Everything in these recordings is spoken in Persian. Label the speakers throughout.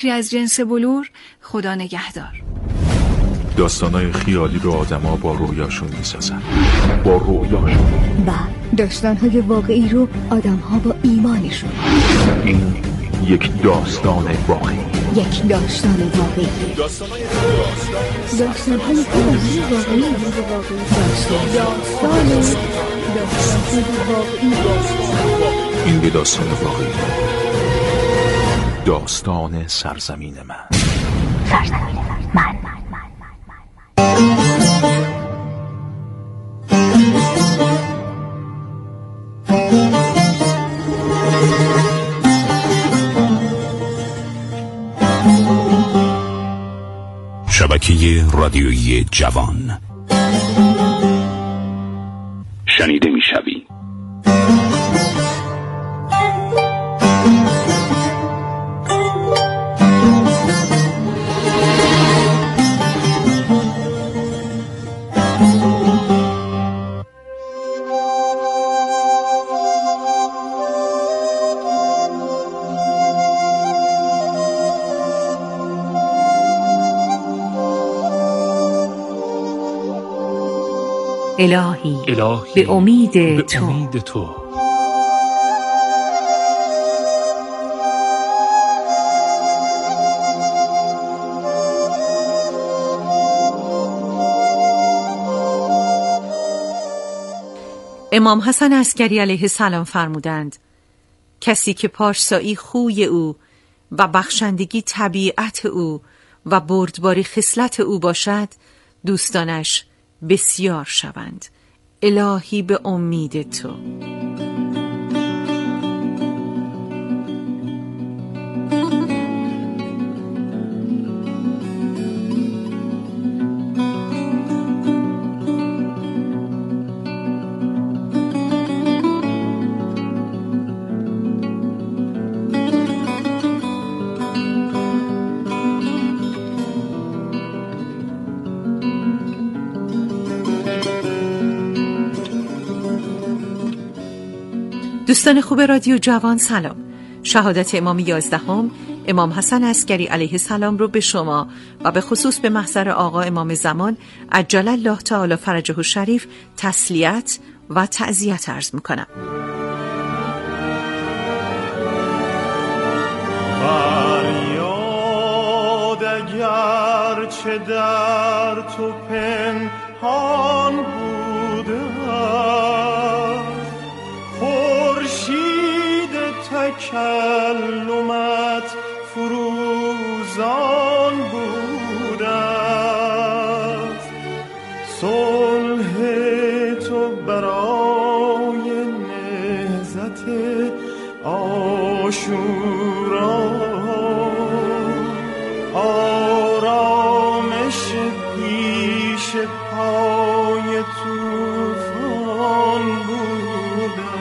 Speaker 1: فکری از جنس بلور. خدا نگهدار.
Speaker 2: داستانای خیالی رو آدما با رویاشون میسازن.
Speaker 3: و داستانهای واقعی رو آدم‌ها با ایمانشون.
Speaker 2: این یک داستان واقعی.
Speaker 3: داستانهای واقعی.
Speaker 2: این یه داستان واقعی. داستان سرزمین من.
Speaker 4: شبکه رادیویی جوان. شنیده میشوی.
Speaker 5: الهی به امید تو. امام حسن عسکری علیه السلام فرمودند کسی که پارسایی خوی او و بخشندگی طبیعت او و بردباری خصلت او باشد دوستانش بسیار شوند. الهی به امید تو. دوستان خوب رادیو جوان سلام. شهادت امام 11 امام حسن عسکری علیه السلام رو به شما و به خصوص به محضر آقا امام زمان عجل الله تعالی فرجه الشریف تسلیت و تعزیت عرض میکنم.
Speaker 6: فریاد اگر چه در تو پنهان بوده تکلمت فروزان بود است صلح تو برای نهضت عاشورا آرامش پیش پای طوفان بود است.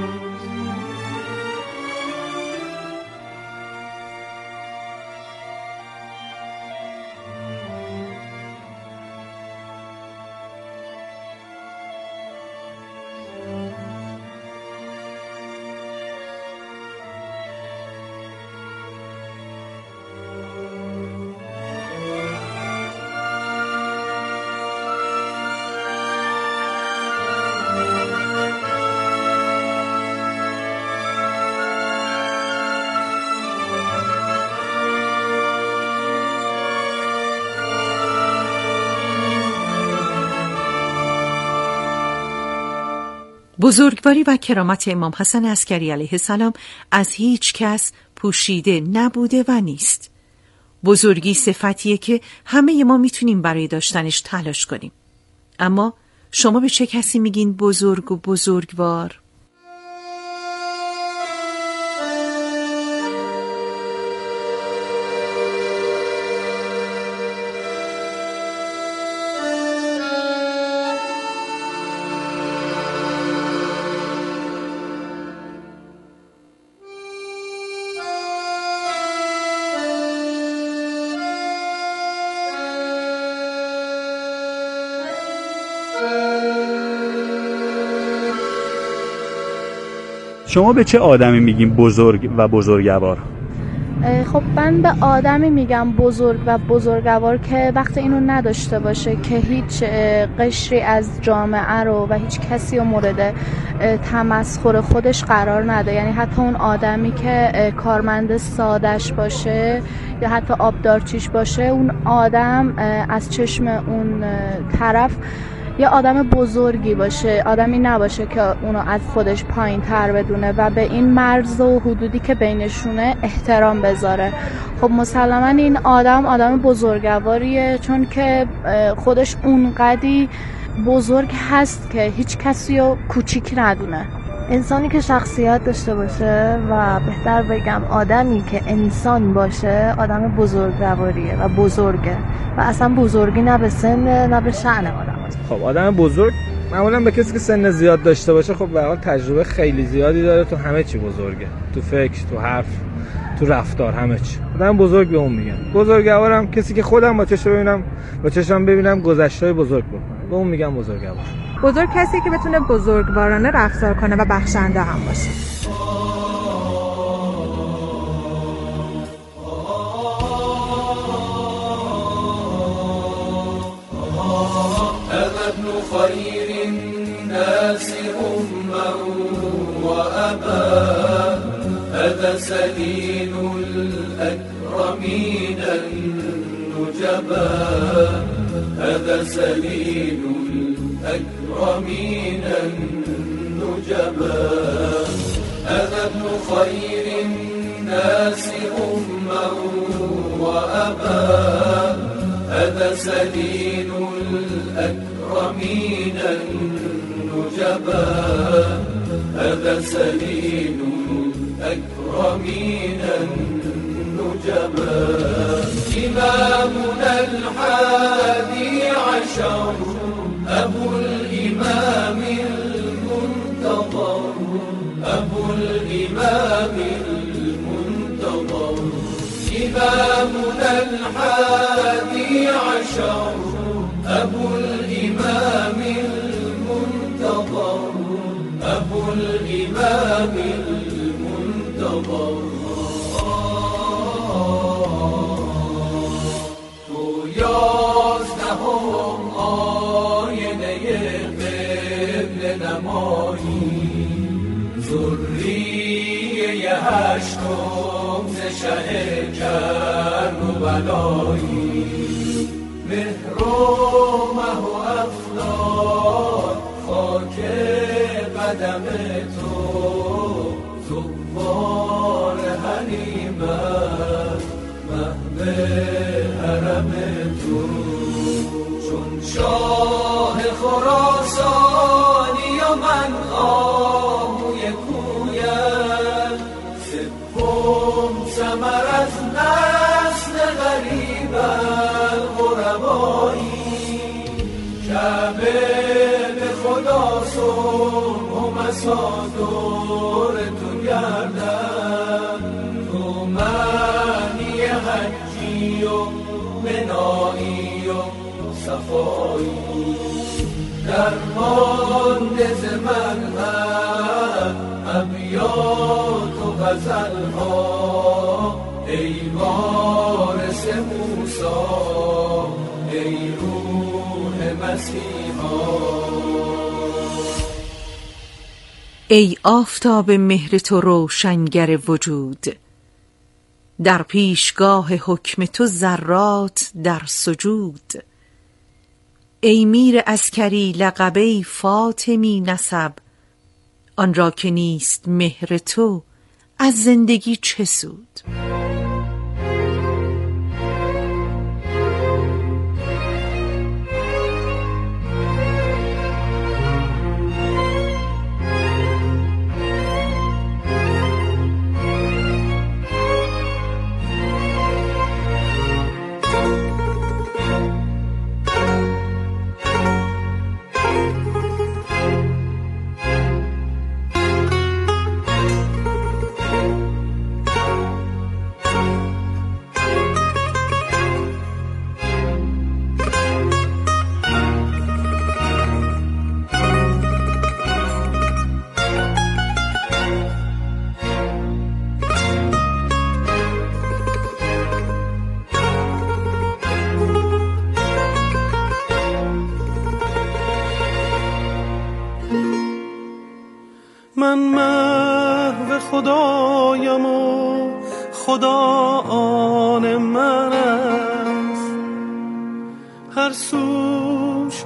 Speaker 5: بزرگواری و کرامت امام حسن عسکری علیه السلام از هیچ کس پوشیده نبوده و نیست. بزرگی صفتیه که همه ما میتونیم برای داشتنش تلاش کنیم. اما شما به چه کسی میگین بزرگ و بزرگوار؟
Speaker 7: شما به چه آدمی میگین بزرگ و بزرگوار؟ خب من به آدمی میگم بزرگ و بزرگوار که وقت اینو نداشته باشه که هیچ قشری از جامعه رو و هیچ کسی رو مورد تمسخر خودش قرار نده. یعنی حتی اون آدمی که کارمند سادش باشه یا حتی آبدارچیش باشه، اون آدم از چشم اون طرف یا آدم بزرگی باشه، آدمی نباشه که اونو از خودش پایین تر بدونه و به این مرز و حدودی که بینشونه احترام بذاره. خب مسلما این آدم بزرگواریه، چون که خودش اونقدی بزرگ هست که هیچ کسی رو کوچیک ندونه.
Speaker 3: انسانی که شخصیت داشته باشه و بهتر بگم آدمی که انسان باشه آدم بزرگواریه و بزرگه و اصلا بزرگی نه به سن نه به شأن آدم هست.
Speaker 8: خب آدم بزرگ معمولا به کسی که سن زیاد داشته باشه خب به حال تجربه خیلی زیادی داره، تو همه چی بزرگه، تو فکر، تو حرف، تو رفتار، همه چی. آدم بزرگ به اون میگن. بزرگوارم کسی که خودم با چشم ببینم گذشته‌های بزرگ بکنه، به اون میگم بزرگوار.
Speaker 9: بزرگ کسی که بتونه بزرگوارانه رفتار کنه و بخشنده هم باشه.
Speaker 6: ابن خير الناس أمه وأباه هذا سليل الأكرمين النجبا هذا سليل الأكرمين النجبا هذا ابن خير الناس أمه وأباه هذا سليل الأكرمين النجبا هذا سليل الأكرمين النجبا إمامنا الحادي عشر أبو الإمام المنتظر أبو الإمام المنتظر إمامنا الحادي عشر أبو الإمام المنتظر أبو الإمام المنتظر تو یازدهم آینه قبل نمایی ذریه هشتم ز شه کربلایی مهر و مه و افلاک خاک قدم تو زوار حلیمت محو حرم تو چون شاه خراسانی و من آهوی کویت سوم ثمر از نسل غریب الغربایی کعبه به خدا صبح و مسا دور تو گردن تو معنی حجی و منایی و صفایی درمانده ز مذهب ابیات و غزلها ای وارث موسی ای روح مسیحا
Speaker 5: ای آفتاب مهر تو روشنگر وجود در پیشگاه حکم تو ذرات در سجود ای میر عسکری لقبه فاطمی نسب آن را که نیست مهر تو از زندگی چه سود
Speaker 10: من محو خدایم و خدا آن من است، هر سوش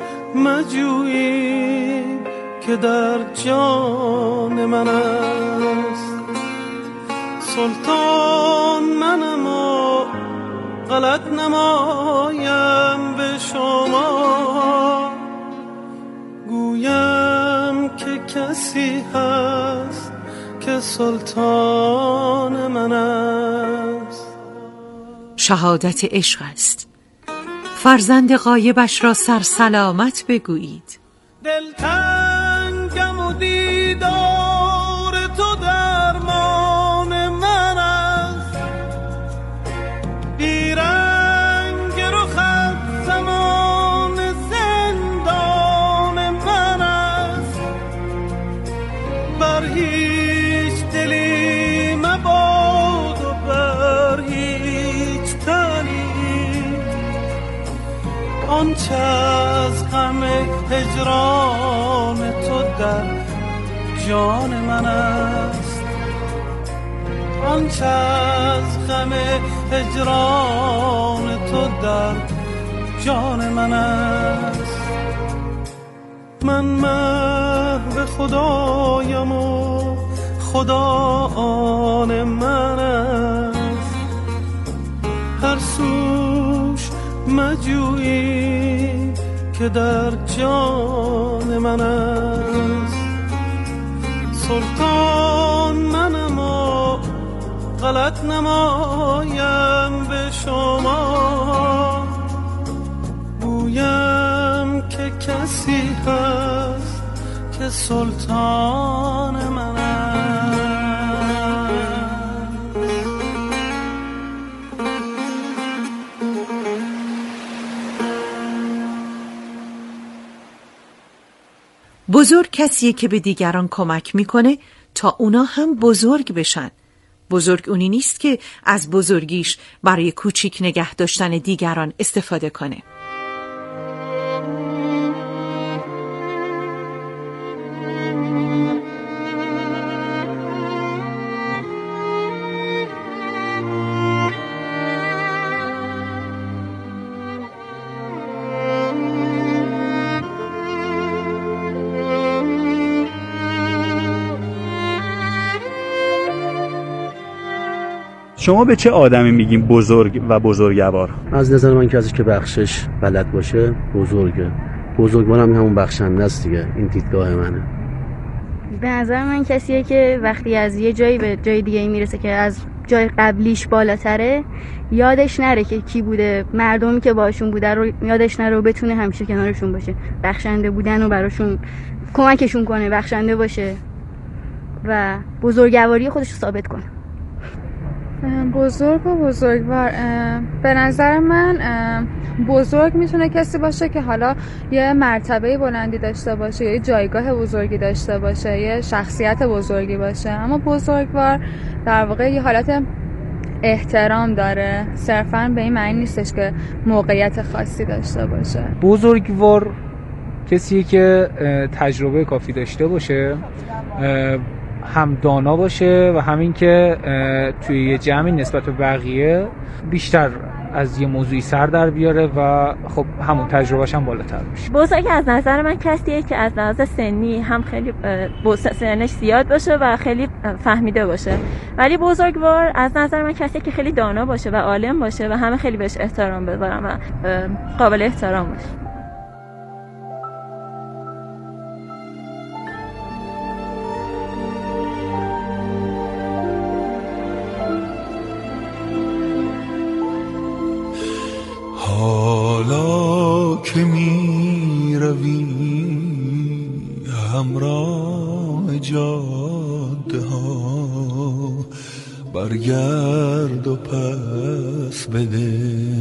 Speaker 10: مجویی که در جان من است. سلطان منم و غلط نمایم به شما، گویم که کسی هست که سلطان من است.
Speaker 5: شهادت عشق است. فرزند غایبش را سرسلامت بگویید.
Speaker 10: دلتنگم و دیدار تو درمان من است، بیرنگ رخت زمان زندان من است. بر هیچ دلی مباد و بر هیچ تنی آنچه از غم هجران تو در جان من است، آنچه از غم هجران تو در جان من است. من محو خدایم و خدا آن من است، هر سوش مجویی که در جان من است. سلطان منم و غلط نمایم به شما، گویم که کسی هست که سلطان من است.
Speaker 5: بزرگ کسیه که به دیگران کمک میکنه تا اونا هم بزرگ بشن. بزرگ اونی نیست که از بزرگیش برای کوچیک نگه داشتن دیگران استفاده کنه.
Speaker 11: شما به چه آدمی میگین بزرگ و بزرگوار؟
Speaker 12: از نظر من کسی که بخشش بلد باشه بزرگه. بزرگوار هم همون بخشنده است دیگه. این دیدگاه منه.
Speaker 13: به نظر من کسیه که وقتی از یه جایی به جای دیگه میرسه که از جای قبلیش بالاتره، یادش نره که کی بوده، مردمی که باشون بوده رو یادش نره و بتونه همیشه کنارشون باشه، بخشنده بودن و براشون کمکشون کنه، بخشنده باشه و بزرگواری خودش رو ثابت کنه.
Speaker 9: بزرگ و بزرگوار، به نظر من بزرگ میتونه کسی باشه که حالا یه مرتبه بلندی داشته باشه، یه جایگاه بزرگی داشته باشه، یه شخصیت بزرگی باشه. اما بزرگوار در واقع یه حالت احترام داره، صرفاً به این معنی نیستش که موقعیت خاصی داشته باشه.
Speaker 8: بزرگوار کسیه که تجربه کافی داشته باشه، هم دانا باشه و همین که توی یه جمعی نسبت به بقیه بیشتر از یه موضوعی سر در بیاره و خب همون تجربهش هم بالاتر باشه.
Speaker 14: بزرگ از نظر من کسیه که از لحاظ سنی هم خیلی سنش زیاد باشه و خیلی فهمیده باشه، ولی بزرگوار از نظر من کسیه که خیلی دانا باشه و عالم باشه و همه خیلی بهش احترام بذارن و قابل احترام باشه.
Speaker 6: حالا که می روی همراه جاده ها، برگرد و پس بده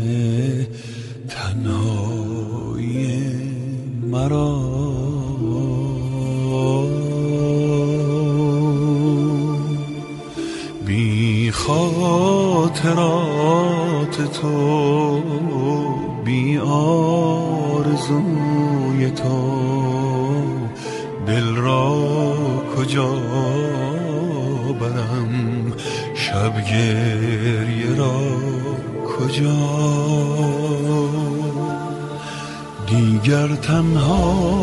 Speaker 6: تنهایی مرا. بی خاطرات تو، بی آرزوی تو، دل را کجا برم، شب گریه را کجا، دیگر تنها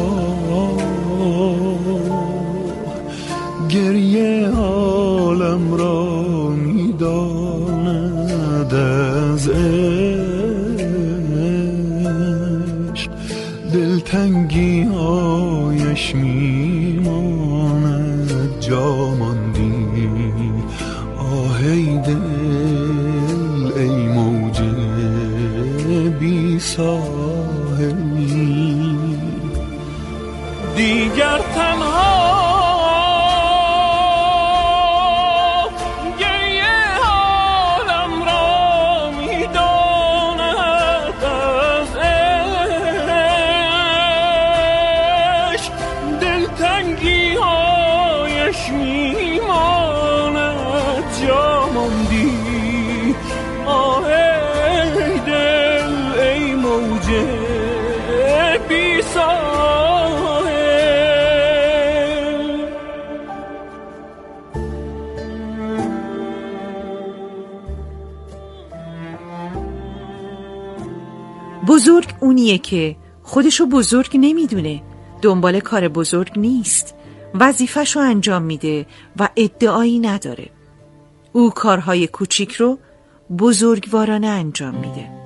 Speaker 6: گریه عالم را میداند، از عشق دلتنگی هایش میماند، جا ماندی آهی دل ای موج بی ساحلی، دیگر تنها
Speaker 5: بزرگ اونیه که خودشو بزرگ نمیدونه، دنبال کار بزرگ نیست، وظیفه‌شو انجام میده و ادعایی نداره. او کارهای کوچیک رو بزرگوارانه انجام میده.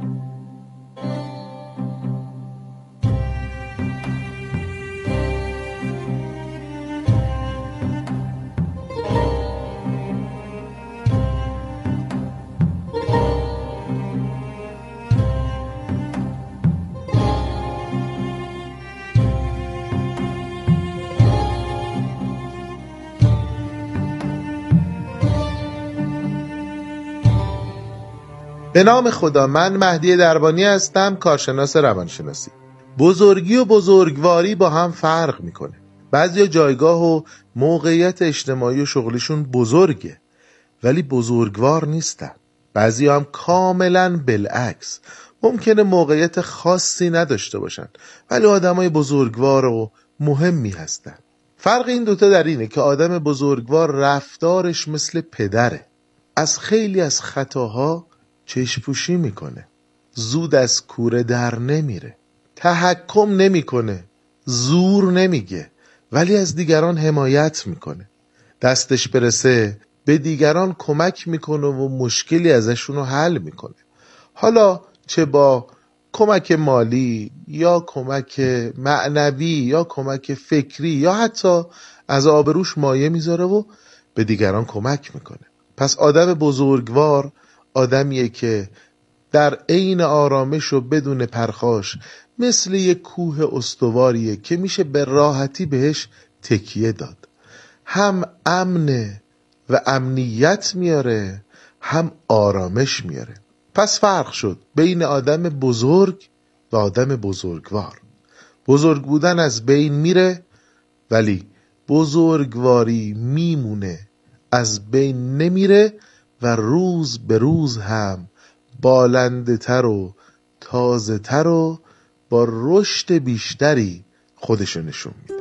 Speaker 15: به نام خدا، من مهدی دربانی هستم، کارشناس روانشناسی. بزرگی و بزرگواری با هم فرق میکنه. بعضیا جایگاه و موقعیت اجتماعی و شغلیشون بزرگه ولی بزرگوار نیستن. بعضیا هم کاملا بالعکس، ممکنه موقعیت خاصی نداشته باشن ولی آدمای بزرگوار و مهمی هستن. فرق این دوتا در اینه که آدم بزرگوار رفتارش مثل پدره، از خیلی از خطاها چشم‌پوشی میکنه، زود از کوره در نمیره، تحکم نمیکنه، زور نمیگه ولی از دیگران حمایت میکنه، دستش برسه به دیگران کمک میکنه و مشکلی ازشونو حل میکنه، حالا چه با کمک مالی یا کمک معنوی یا کمک فکری یا حتی از آبروش مایه میذاره و به دیگران کمک میکنه. پس آدم بزرگوار آدمیه که در عین آرامش و بدون پرخاش مثل یک کوه استواریه که میشه به راحتی بهش تکیه داد. هم امنه و امنیت میاره، هم آرامش میاره. پس فرق شد بین آدم بزرگ و آدم بزرگوار. بزرگ بودن از بین میره ولی بزرگواری میمونه، از بین نمیره و روز به روز هم بالنده تر و تازه تر و با رشد بیشتری خودشو نشون میده.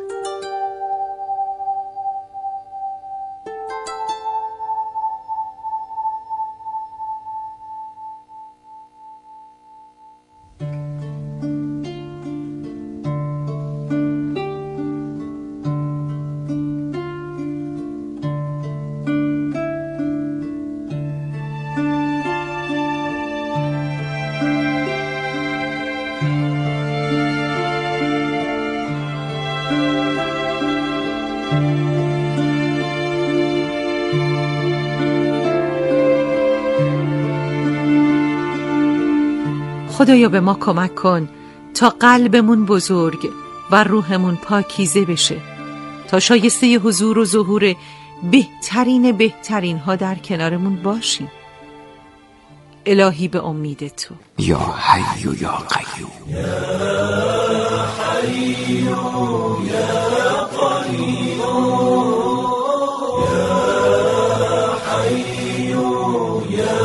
Speaker 5: خدایا به ما کمک کن تا قلبمون بزرگ و روحمون پاکیزه بشه، تا شایسته حضور و ظهور بهترین ها در کنارمون باشیم. الهی به امید تو.
Speaker 4: یا حی و یا قیوم،
Speaker 10: یا حی و یا قیوم، یا حی و یا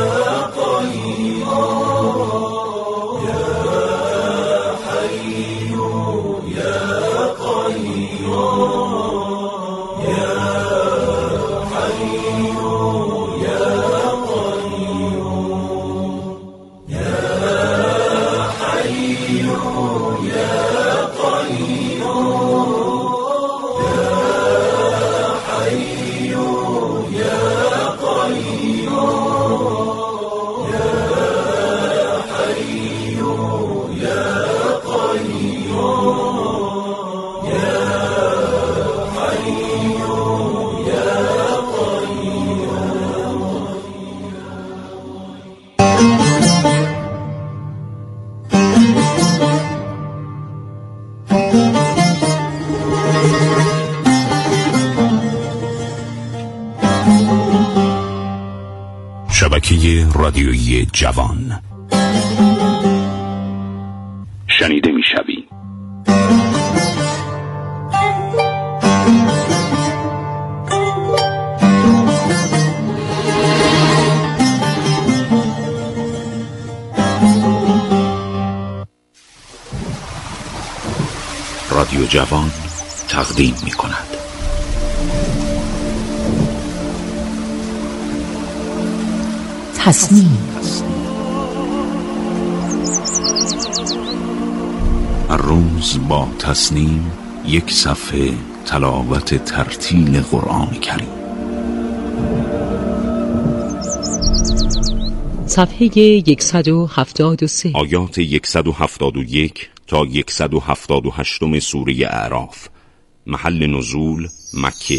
Speaker 10: قیوم، یا
Speaker 4: جوان شنیده میشوی. رادیو جوان تقدیم می کند
Speaker 5: تصمیم.
Speaker 4: هر روز با تصمیم یک صفحه تلاوت ترتیل قرآن کریم.
Speaker 5: صفحه 173
Speaker 4: آیات 171 تا 178 سوره اعراف. محل نزول مکه.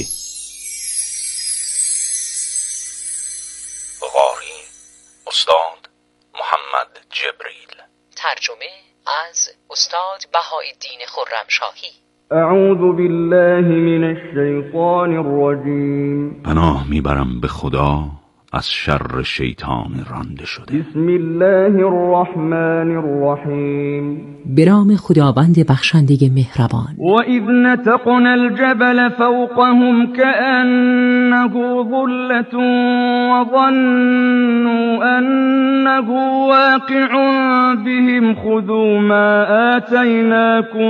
Speaker 4: قاری استاد محمد جبریل.
Speaker 5: ترجمه از استاد بهاءالدین خرمشاهی.
Speaker 16: اعوذ بالله من الشیطان الرجیم.
Speaker 4: پناه میبرم به خدا از شر شیطان رانده شده.
Speaker 16: بسم الله الرحمن الرحیم.
Speaker 5: به نام خداوند بخشنده مهربان.
Speaker 16: و اذ نتقنا الجبل فوقهم كأنه ظلة وظنوا أنه واقع بهم خذوا ما آتيناكم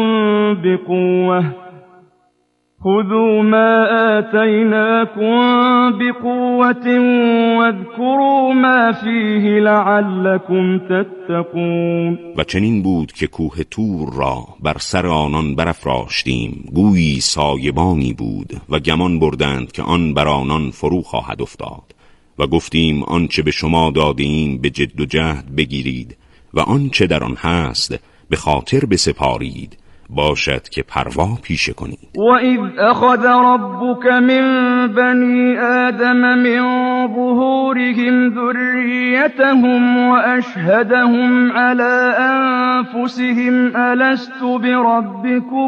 Speaker 16: بقوة واذكروا ما فيه لعلكم تتقون.
Speaker 4: و چنین بود که کوه طور را بر سر آنان برافراشتیم، گویی سایبانی بود و گمان بردند که آن بر آنان فرو خواهد افتاد. و گفتیم آنچه به شما دادیم به جد و جهد بگیرید و آنچه در آن هست به خاطر بسپارید، باشد که پروا پیشه کنید.
Speaker 16: و اذ اخذ ربک من بنی آدم من ظهورهم ذریتهم و اشهدهم على انفسهم الست بربکم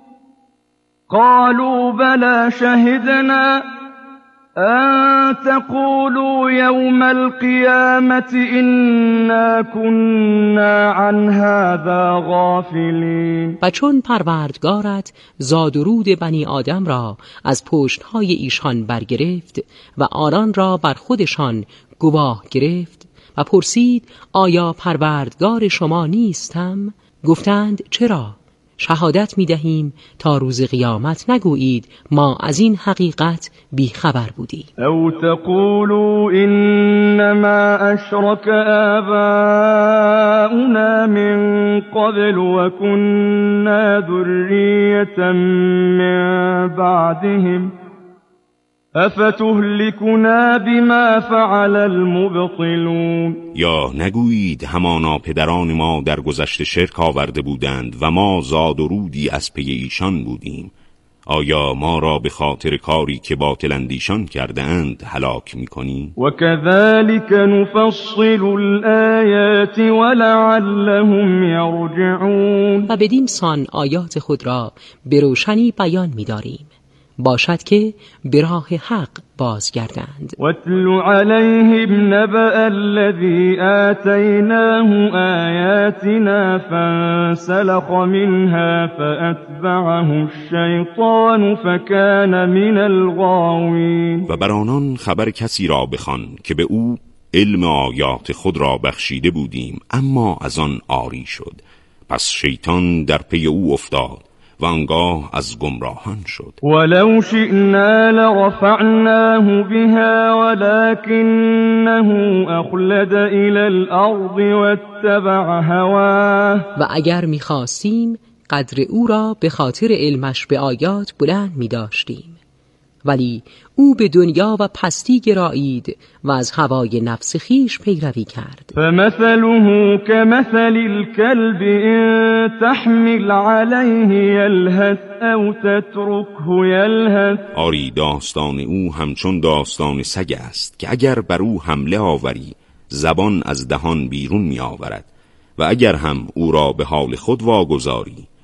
Speaker 16: قالوا بلى شهدنا أن تقولوا يوم القيامة إنا كنا عن هذا غافلين.
Speaker 5: و چون پروردگارت زاد و رود بنی آدم را از پشتهای ایشان برگرفت و آنان را بر خودشان گواه گرفت و پرسید آیا پروردگار شما نیستم؟ گفتند چرا؟ شهادت می دهیم تا روز قیامت نگویید ما از این حقیقت بی خبر بودیم.
Speaker 16: او تقولوا انما اشرك آباؤنا من قبل وكنا ذرية من بعدهم افتهلكنا بما فعل المبطلون.
Speaker 4: یا نگویید همانا پدران ما در گذشته شرک آورده بودند و ما زاد و رودی از پی ایشان بودیم. آیا ما را به خاطر کاری که باطل اندیشان کرده اند هلاک می‌کنی؟
Speaker 16: و كذلك نفصل الآیات ولعلهم یرجعون.
Speaker 5: و بدین سان آیات خود را به روشنی بیان می‌داریم، باشد که به راه حق بازگردند.
Speaker 16: واتل علیهم نبأ الذی آتیناه آیاتنا فانسلخ منها فأتبعه الشیطان فکان من الغاوین.
Speaker 4: و بر آنان خبر کسی را بخوان که به او علم آیات خود را بخشیده بودیم اما از آن عاری شد، پس شیطان در پی او افتاد و آنگاه از گمراهان شد.
Speaker 16: ولو شئنا لرفعناه بها ولكنه اخلد الى الارض واتبع هواه.
Speaker 5: و اگر می‌خواستیم قدر او را به خاطر علمش به آیات بلند می‌داشتیم، ولی او به دنیا و پستی گرایید و از هوای نفس خیش پیروی کرد.
Speaker 16: فمثله كمثل الكلب ان تحمل عليه يلهث او تتركه يلهث.
Speaker 4: آری داستان او همچون داستان سگ است که اگر بر او حمله آوری زبان از دهان بیرون می آورد و اگر هم او را به حال خود واگذاری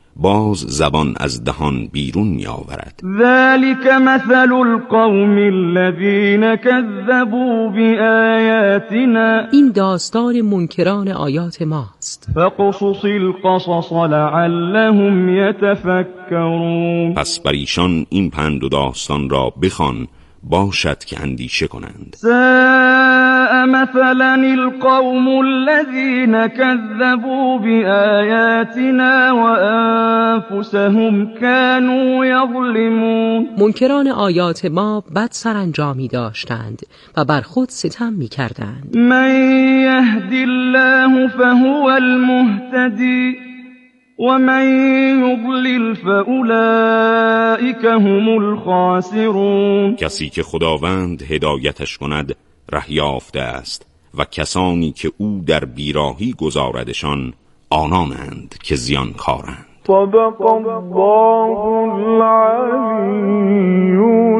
Speaker 4: باز زبان از دهان بیرون می آورد.
Speaker 16: ذلك مثل القوم الذين كذبوا بآياتنا،
Speaker 17: این داستان منکران آیات ماست.
Speaker 16: فقصص القصص لعلهم يتفکرون،
Speaker 4: پس بر ایشان این پند و داستان را بخوان باشد که اندیشه کنند.
Speaker 16: ساء مثلا القوم الذين كذبوا بآياتنا وأنفسهم كانوا يظلمون.
Speaker 17: منکران آیات ما بد سرانجامی داشتند و بر خود ستم می کردند.
Speaker 16: من يهد الله فهو المهتدي ومن يضلل فأولئك هم الخاسرون.
Speaker 4: کسی که خداوند هدایتش کند ره یافته است و کسانی که او در بیراهی گذاردشان آنانند که زیانکارند.
Speaker 10: صدق الله العلی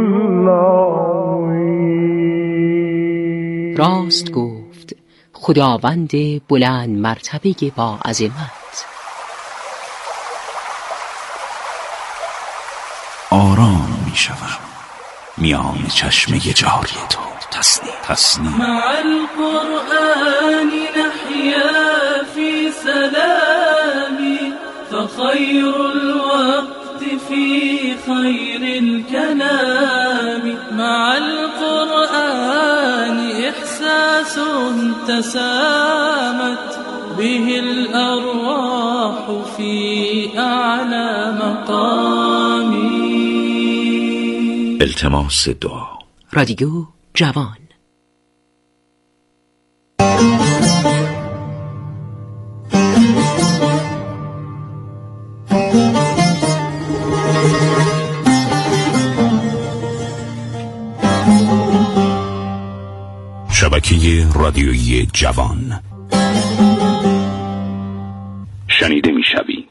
Speaker 10: العظیم.
Speaker 17: راست گفت خداوند بلند مرتبه با عظمت.
Speaker 6: آرام می شوم میان چشم جاری تو. تسنیم
Speaker 10: مع القرآن نحيا في سلام فخير الوقت في خير الكلام. مع القرآن إحساس تسامت به الأرواح في أعلى مقام.
Speaker 6: التماس دعا.
Speaker 17: رادیو جوان.
Speaker 6: شبکه رادیویی جوان. شنیده می شوی.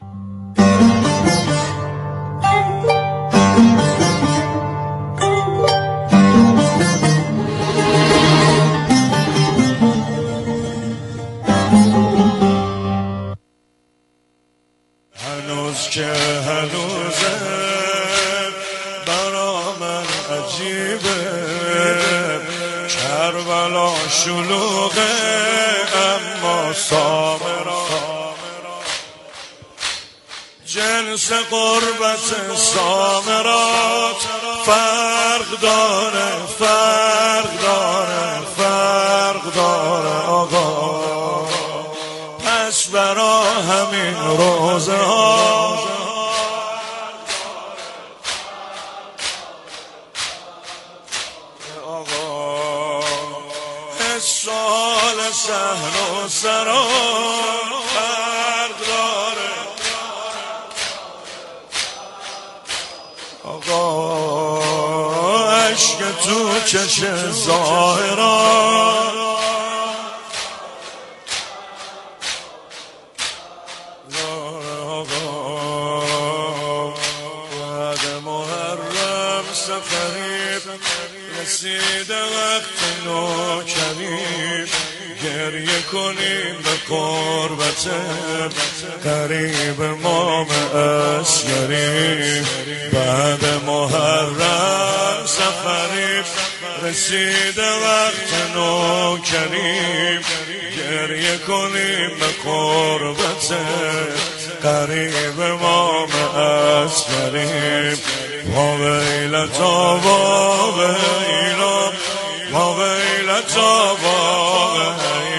Speaker 10: هنوز که هنوزه برا من عجیبه، کربلا شلوغه اما سامرا، جنس قربت سامرات فرق داره، فرق داره، فرق داره آقا. پس برا همین روزه ها آقا سال سهل و سرا فرق داره آقا. عشق تو چش ظاهران رسیده وقت نوکریم، گریه کنیم به قربت قریب امام اصغری. بعد محرم سفریم، رسیده وقت نوکریم، گریه کنیم به قربت قریب امام اصغری. واویلتا واویلا واویلتا واویلا